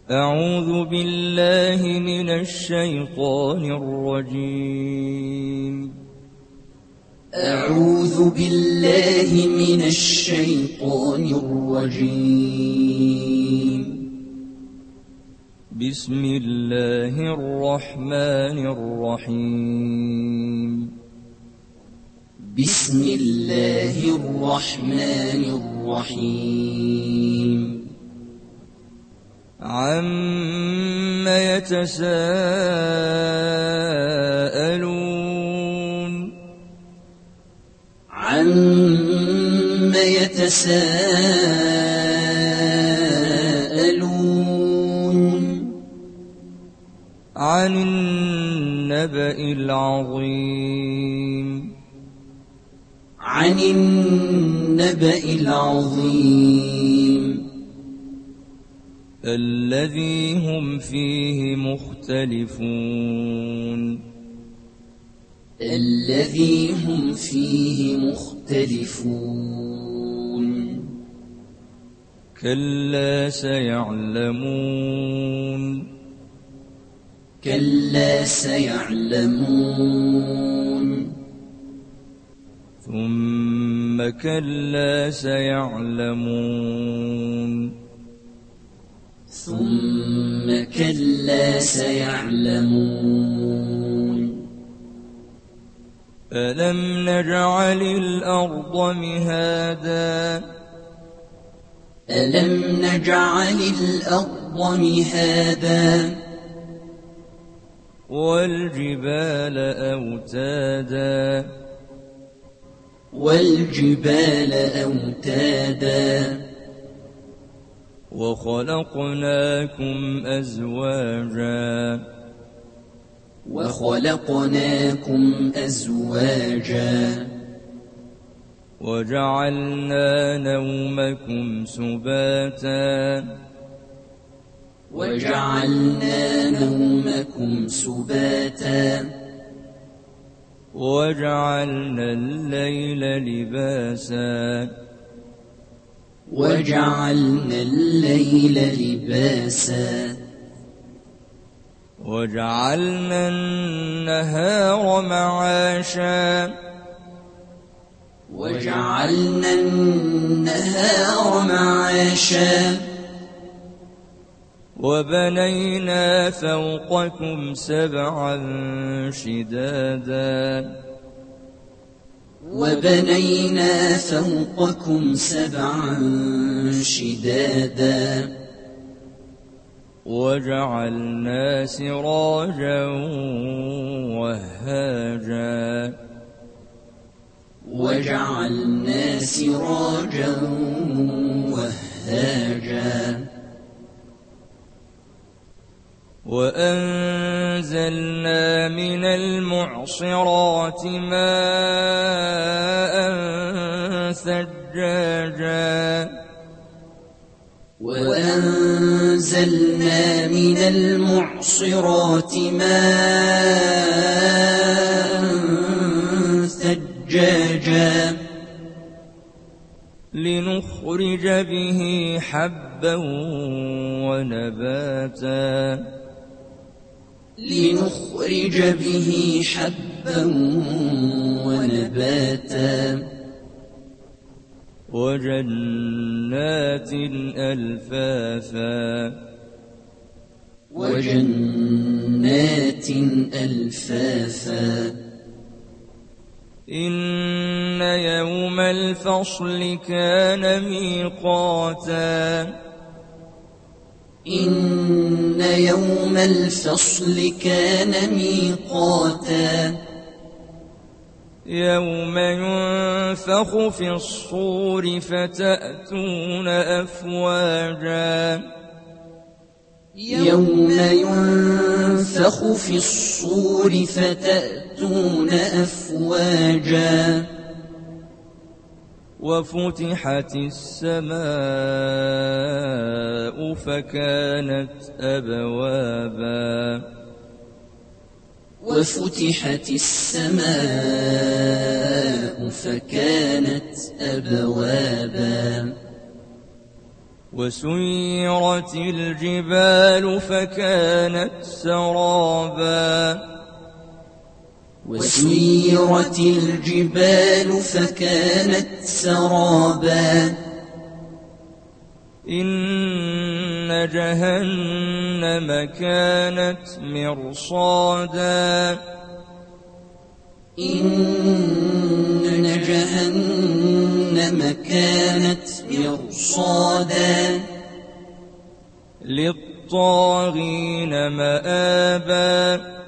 أعوذ بالله من الشيطان الرجيم. أعوذ بالله من الشيطان الرجيم. بسم الله الرحمن الرحيم. بسم الله الرحمن الرحيم. عَمَّ يتساءلون. عَمَّ يتساءلون. عن النبأ العظيم. عن النبأ العظيم. الذي هم فيه مختلفون. الذي هم فيه مختلفون. كلا سيعلمون. كلا سيعلمون. ثم كلا سيعلمون. ثم كلا سيعلمون. ألم نجعل الأرض مهادا. ألم نجعل الأرض مهادا. والجبال أوتادا. والجبال أوتادا. وخلقناكم أزواجا. وخلقناكم أزواجا. وجعلنا نومكم سباتا. وجعلنا نومكم سباتا. وجعلنا الليل لباسا. وجعلنا الليل لباسا. وجعلنا النهار معاشا. وجعلنا النهار معاشا. وبنينا فوقكم سبعا شدادا. وبنينا فوقكم سبعا شدادا. وجعلنا سراجا وهاجا. وجعلنا سراجا وهاجا. وأنزلنا من المعصرات ماء ثجاجا. وأنزلنا من المعصرات ماء ثجاجا. لنخرج به حبا ونباتا. لنخرج به حبا ونباتا. وجنات ألفافا. وجنات ألفافا. إن يوم الفصل كان ميقاتا. إن يوم الفصل كان ميقاتا. يوم ينفخ في الصور فتأتون أفواجا. يوم ينفخ في الصور فتأتون أفواجا. وفتحت السماء فكانت أبوابا. وفتحت السماء فكانت أبوابا. وسيرت الجبال فكانت سرابا وسيرت الجبال فكانت سرابا إن جهنم كانت مرصادا إن جهنم كانت مرصادا للطاغين مآبا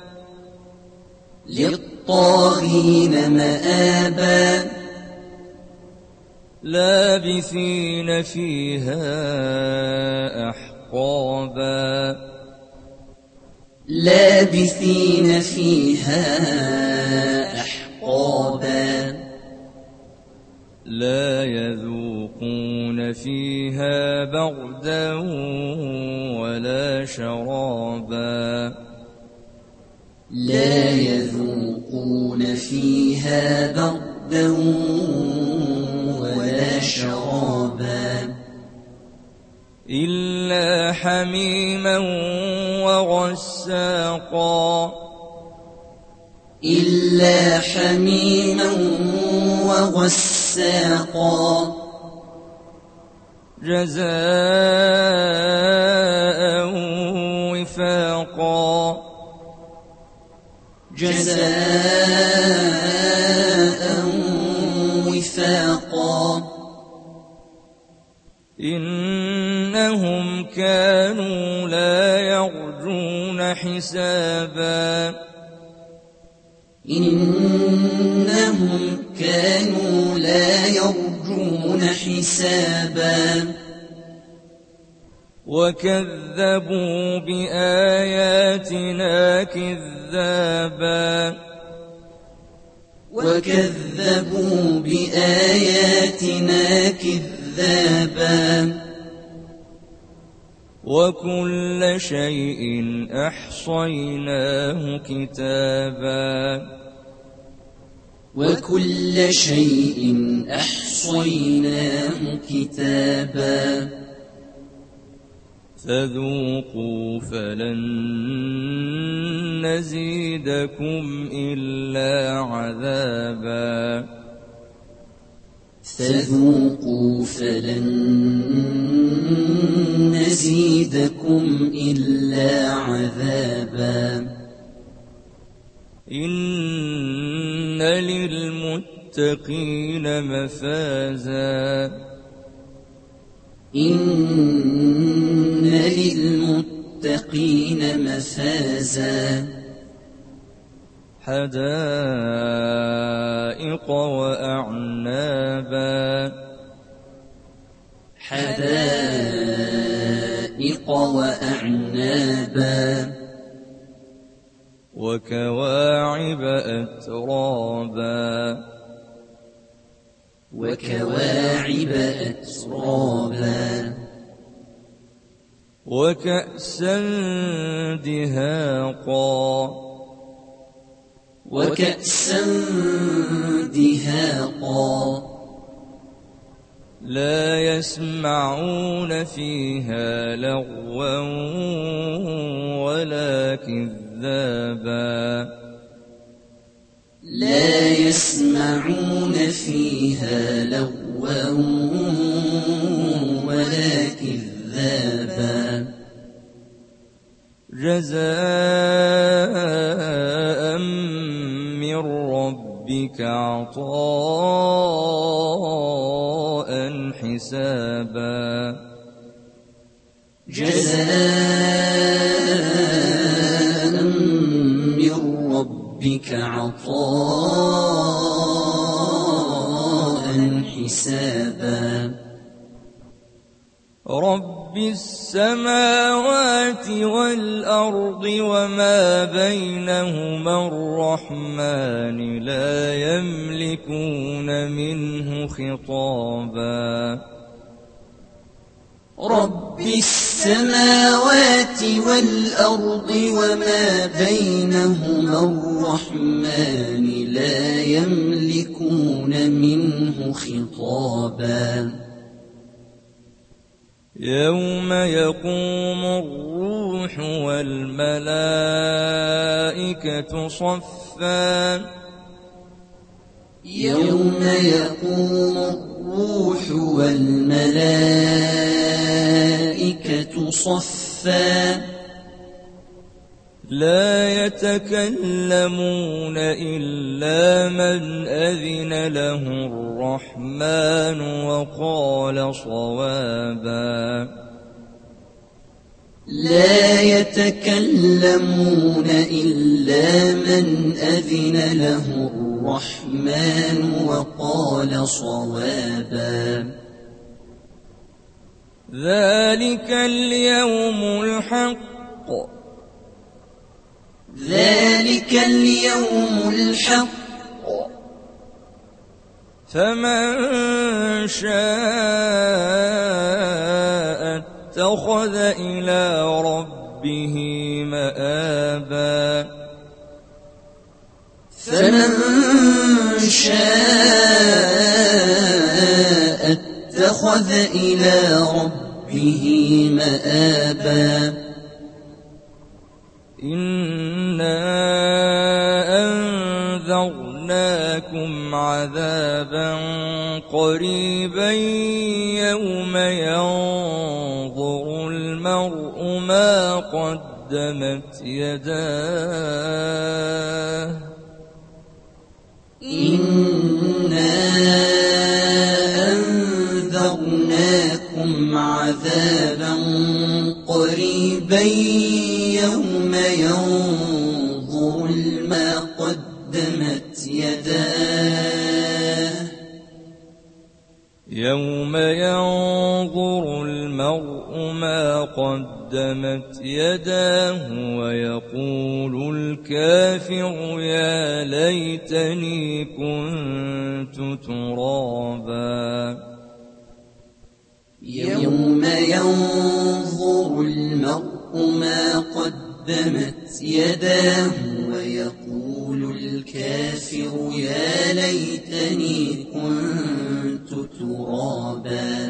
للطاغين مآبا لابثين فيها أحقابا لابثين فيها أحقابا لا يذوقون فيها بردا ولا شرابا لا يذوقون فيها بردا ولا شرابا إلا حميما وغساقا إلا حميما وغساقا جزاء وفاقا جزاء وفاقا إنهم كانوا لا يرجون حسابا إنهم كانوا لا يرجون حسابا وكذبوا بآياتنا كذابا وكذبوا بآياتنا كذابا وكل شيء أحصيناه كتابا وكل شيء أحصيناه كتابا فذوقوا فلن نزيدكم إلا عذابا فذوقوا فلن نزيدكم إلا عذابا إن للمتقين مفازا إن للمتقين مفازا حدائق وأعنابا حدائق وأعنابا وكواعب أترابا وكواعب أترابا وكأسا دهاقا وكأسا دهاقا لا يسمعون فيها لغوا ولا كذابا لا يسمعون فيها لغوا ولا كذابا جزاء من ربك عطاء حسابا جزاء من ربك عطاء حسابا رب السماوات والأرض وما بينهما الرحمن لا يملكون منه خطابا رب السماوات والأرض وما بينهما الرحمن لا يملكون منه خطابا يوم يقوم الروح والملائكة صفا يوم يقوم الروح والملائكة صفا لا يتكلمون إلا من أذن له الرحمن وقال صوابا لا يتكلمون إلا من أذن له الرحمن وقال صوابا ذلك اليوم الحق ذلك اليوم الحق فمن شاء اتخذ إلى ربه مآبا فمن شاء اتخذ إلى ربه مآبا إنا أنذرناكم عذابا قريبا يوم ينظر المرء ما قدمت يداه إنا أنذرناكم عذابا قريبا يوم ينظر ما قدمت يداه يوم ينظر المرء ما قدمت يداه ويقول الكافر يا ليتني كنت ترابا يوم ينظر المرء ما قدمت يداه ويقول الكافر يا ليتني كنت ترابا